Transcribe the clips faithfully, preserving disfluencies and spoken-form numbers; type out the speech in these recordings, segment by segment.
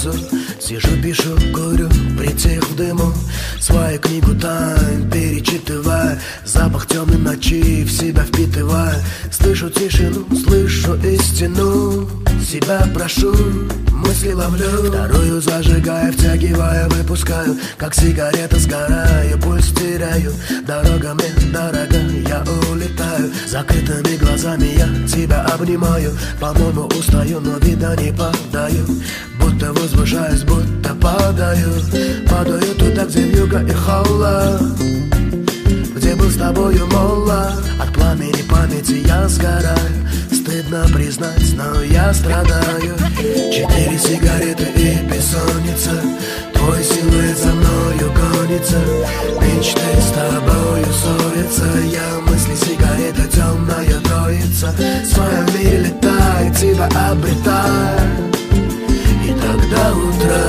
сразу. Сижу, пишу, курю, притих в дыму, свою книгу тайн перечитывая, запах темной ночи в себя впитывая. Слышу тишину, слышу истину, себя прошу, мысли ловлю, вторую зажигаю, втягиваю, выпускаю, как сигарета сгораю, пульс теряю. Дорога мне дорога, я улетаю, закрытыми глазами я тебя обнимаю. По-моему устаю, но вида не подаю, будто возвышаюсь, будто падаю. Падаю туда, где вьюга и холод, где был с тобою молод. От пламени памяти я сгораю, стыдно признать, но я страдаю. Четыре сигареты и бессонница, твой силуэт за мною гонится, мечты с тобою ссорятся. Я мысли, сигарета, темная троица, в своем мире летай, тебя обретай, и тогда утро.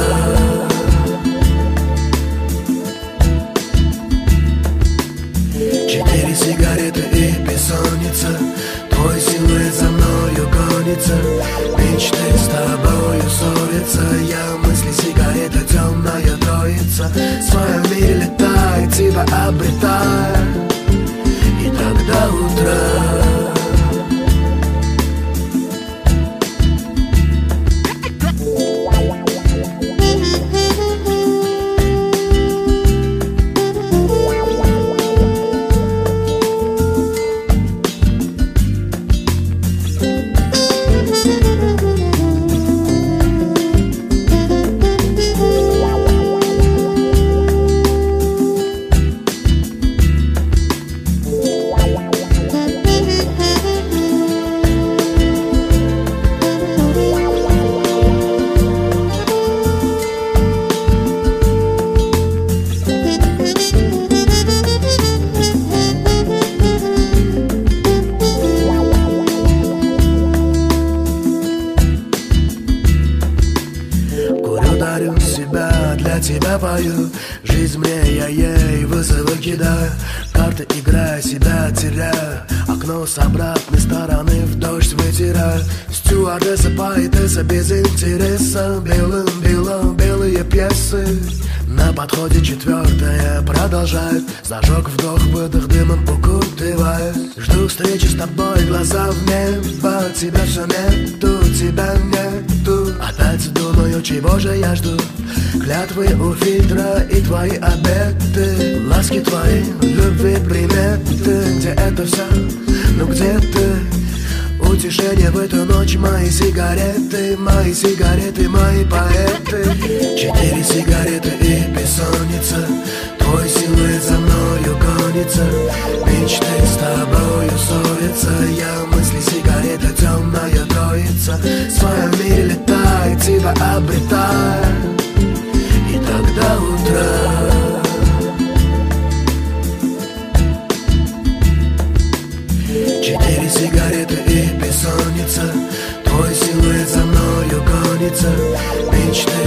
Четыре сигареты и бессонница, твой силуэт за мною гонится, мечты с тобою ссорятся. Я мысли, сигарета, темная троица, в своем мире летай, тебя обретай, и тогда утро. Дарю себя, для тебя пою, жизнь мне, я ей вызовы кидаю, карты играя, себя теряю, окно с обратной стороны в дождь вытираю. Стюардесса, поэтесса без интереса, белым-белым белые пьесы. На подходе четвертая продолжают, зажег вдох-выдох, дымом укутывают. Жду встречи с тобой, глаза в небо, тебя все нету, тебя нету. Опять думаю, чего же я жду? Клятвы у фильтра и твои обеты, ласки твои, любви приметы. Где это все? Ну где ты? Утешение в эту ночь, мои сигареты, мои сигареты, мои поэты. Четыре сигареты и бессонница, твой силуэт за мною гонится, мечты с тобою ссорятся. Я мысли, сигарета, темная троица, в своем мире летай, тебя обретай, и тогда утро. Четыре сигареты и бессонница, твой силуэт за мною гонится, мечты